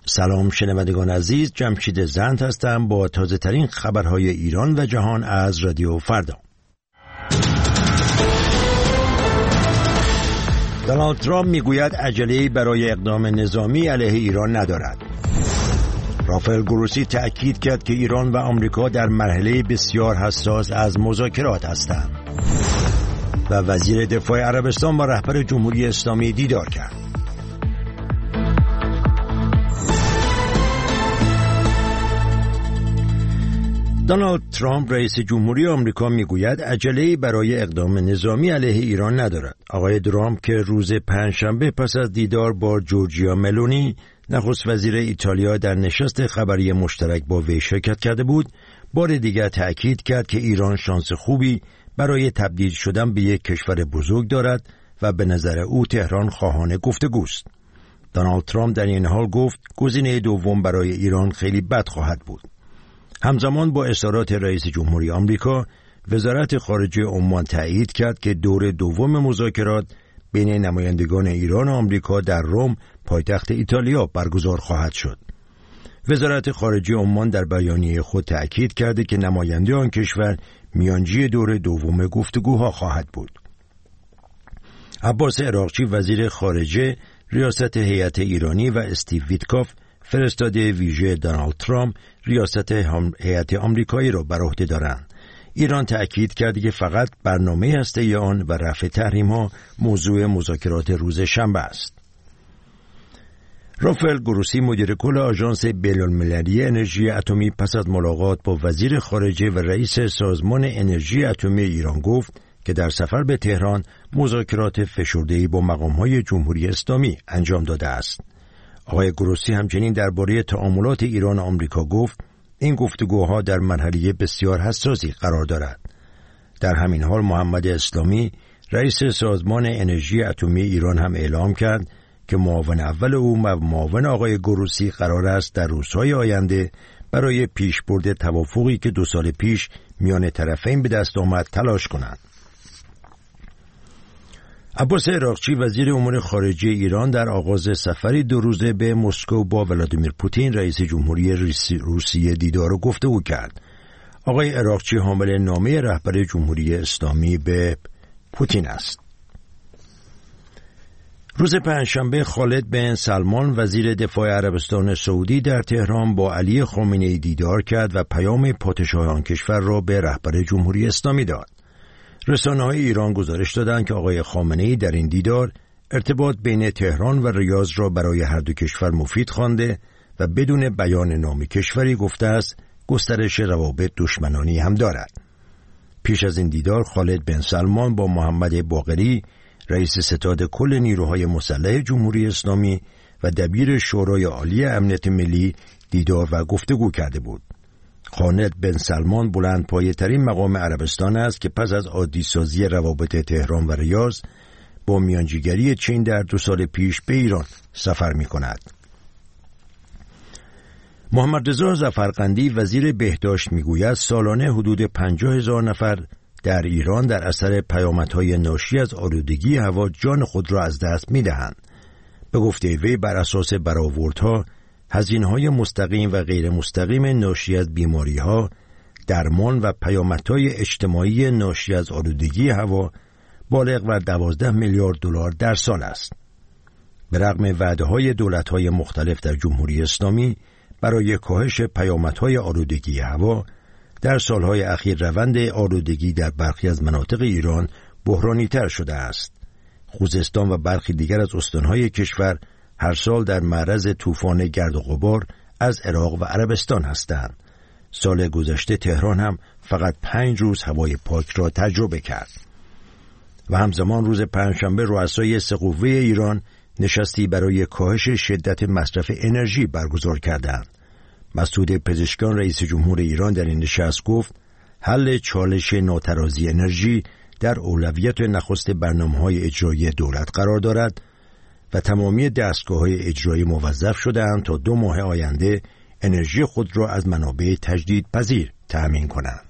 سلام شنوندگان عزیز، جمشید زند هستم با تازه ترین خبرهای ایران و جهان از رادیو فردا. دونالد ترامپ میگوید عجله‌ای برای اقدام نظامی علیه ایران ندارد. رافائل گروسی تأکید کرد که ایران و آمریکا در مرحله بسیار حساس از مذاکرات هستند. و وزیر دفاع عربستان با رهبر جمهوری اسلامی دیدار کرد. دونالد ترامپ رئیس جمهوری آمریکا میگوید عجله‌ای برای اقدام نظامی علیه ایران ندارد. آقای ترامپ که روز پنجشنبه پس از دیدار با جورجیا ملونی نخست وزیر ایتالیا در نشست خبری مشترک با وی شرکت کرده بود، بار دیگر تأکید کرد که ایران شانس خوبی برای تبدیل شدن به یک کشور بزرگ دارد و به نظر او تهران خواهان گفتگوست. دونالد ترامپ در این حال گفت گزینه دوم برای ایران خیلی بد خواهد بود. همزمان با اصرارات رئیس جمهوری آمریکا، وزارت خارجه عمان تایید کرد که دور دوم مذاکرات بین نمایندگان ایران و آمریکا در روم، پایتخت ایتالیا، برگزار خواهد شد. وزارت خارجه عمان در بیانیه خود تأکید کرده که نماینده آن کشور میانجی دور دوم گفتگوها خواهد بود. عباس عراقچی وزیر خارجه ریاست هیئت ایرانی و استیو ویتکاف فرستاده ویژه دونالد ترامپ ریاست هیئت آمریکایی را بر عهده دارند. ایران تأکید کرده که فقط برنامه هسته‌ای آن و رفع تحریم‌ها موضوع مذاکرات روز شنبه است. رافائل گروسی مدیر کل آژانس بین‌المللی انرژی اتمی پس از ملاقات با وزیر خارجه و رئیس سازمان انرژی اتمی ایران گفت که در سفر به تهران مذاکرات فشرده‌ای با مقام‌های جمهوری اسلامی انجام داده است. آقای گروسی همچنین درباره تعاملات ایران و آمریکا گفت این گفتگوها در مرحله بسیار حساسی قرار دارد. در همین حال محمد اسلامی رئیس سازمان انرژی اتمی ایران هم اعلام کرد که معاون اول او و معاون آقای گروسی قرار است در روزهای آینده برای پیشبرد توافقی که 2 سال پیش میان طرفین به دست آمد تلاش کنند. عباس عراقچی وزیر امور خارجه ایران در آغاز سفری 2 روزه به مسکو با ولادیمیر پوتین رئیس جمهوری روسیه دیدار و گفتگو کرد. آقای عراقچی حامل نامه رهبر جمهوری اسلامی به پوتین است. روز پنجشنبه خالد بن سلمان وزیر دفاع عربستان سعودی در تهران با علی خامنه‌ای دیدار کرد و پیام پادشاه آن کشور را به رهبر جمهوری اسلامی داد. رسانه‌های ایران گزارش دادند که آقای خامنه‌ای در این دیدار ارتباط بین تهران و ریاض را برای هر دو کشور مفید خوانده و بدون بیان نام کشوری گفته است گسترش روابط دشمنانی هم دارد. پیش از این دیدار خالد بن سلمان با محمد باقری رئیس ستاد کل نیروهای مسلح جمهوری اسلامی و دبیر شورای عالی امنیت ملی دیدار و گفتگو کرده بود. خالد بن سلمان بلندپایه ترین مقام عربستان است که پس از عادی سازی روابط تهران و ریاض با میانجیگری چین در 2 سال پیش به ایران سفر می کند. محمد رضا ظفرقندی وزیر بهداشت می گوید سالانه حدود 50,000 نفر در ایران در اثر پیامدهای ناشی از آلودگی هوا جان خود را از دست می دهند. به گفته وی بر اساس برآوردها هزینه‌های مستقیم و غیر مستقیم ناشی از بیماری‌ها، درمان و پیامدهای اجتماعی ناشی از آلودگی هوا بالغ بر 12 میلیارد دلار در سال است. به رغم وعده‌های دولت‌های مختلف در جمهوری اسلامی برای کاهش پیامدهای آلودگی هوا، در سالهای اخیر روند آلودگی در برخی از مناطق ایران بحرانی‌تر شده است. خوزستان و برخی دیگر از استان‌های کشور هر سال در معرض طوفان گرد و غبار از عراق و عربستان هستند. سال گذشته تهران هم فقط 5 روز هوای پاک را تجربه کرد. و همزمان روز پنجشنبه رؤسای 3 قوه ایران نشستی برای کاهش شدت مصرف انرژی برگزار کردند. مسعود پزشکیان رئیس جمهور ایران در این نشست گفت حل چالش ناترازی انرژی در اولویت نخست برنامه‌های اجرایی دولت قرار دارد و تمامی دستگاه‌های اجرایی موظف شده‌اند تا 2 ماه آینده انرژی خود را از منابع تجدیدپذیر تأمین کنند.